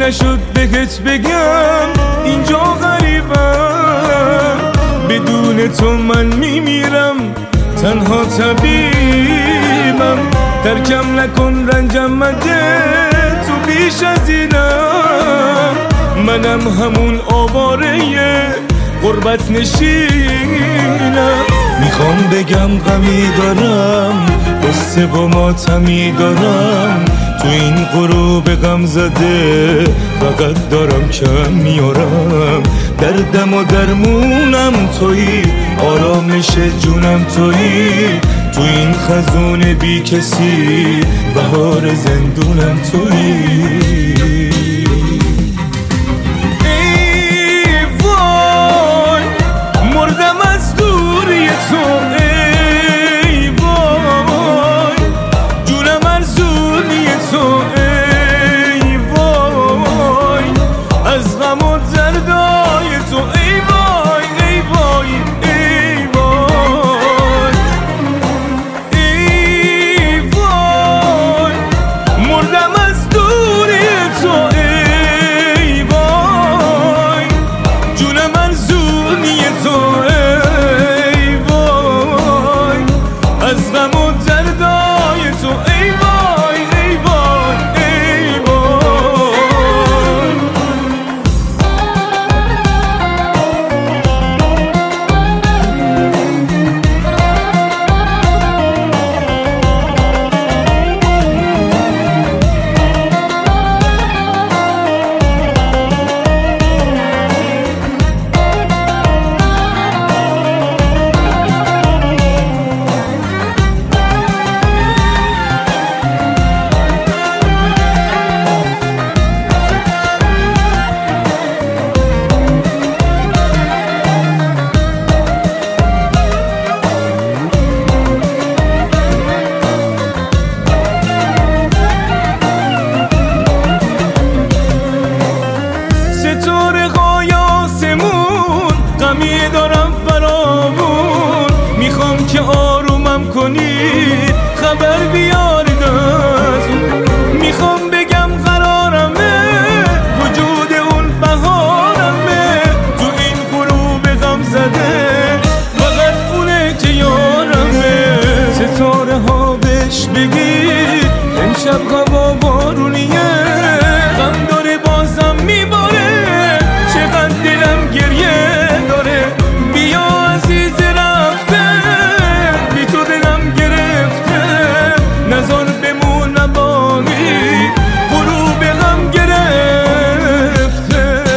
نشد بهت بگم اینجا غریبم، بدون تو من میمیرم، تنها طبیبم. ترکم نکن رنجم مده، تو بیش از اینم، منم همون آواره غربت نشینم. میخوام بگم غمی دارم، قصه و ماتمی دارم، تو این غروب غم زده فقط دارم کم میارم. دردم و درمونم تویی، آرامش جونم تویی، تو این خزون بی کسی بهار زندونم تویی. ای وای مردم از دوری تو، ای وای جونم ارزونی تو، ای وای از غم و دردای تو، ای وای ای وای ای وای ای وای مردم از دوری تو، ای وای جونم ارزونی تو، ای وای از غم و دردای تو، ای وای ای وای ای وای. ستاره های آسمون غمی دارم فراوون، میخوام که آرومم کنی خبر بیارید از اون. میخوام بگم قرارمه وجود اون بهارمه، تو این غروب غم زده فقط اونه که یارمه. ستاره ها بهش بگید امشب هوا بارونیه، غم داره بازم میباره، چقدر دلم گریه داره. بیا عزیز رفته، بی تو دلم گرفته، نزار بمون نبانی غروب غم گرفته.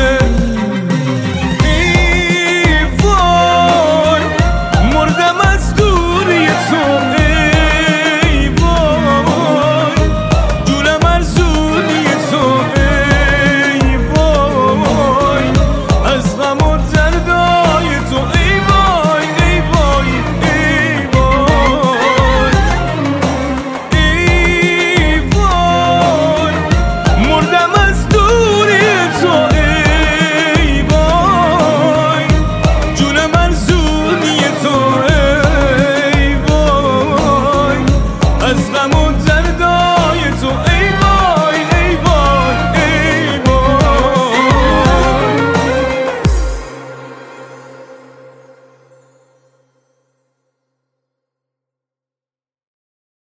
ای وای مردم از دوری تو، ای وای جونم ارزونی تو، ای وای از غم و دردای تو، ای وای ای وای ای وای ای وای مردم از دوری تو، ای وای جونم ارزونی تو، ای وای از غم و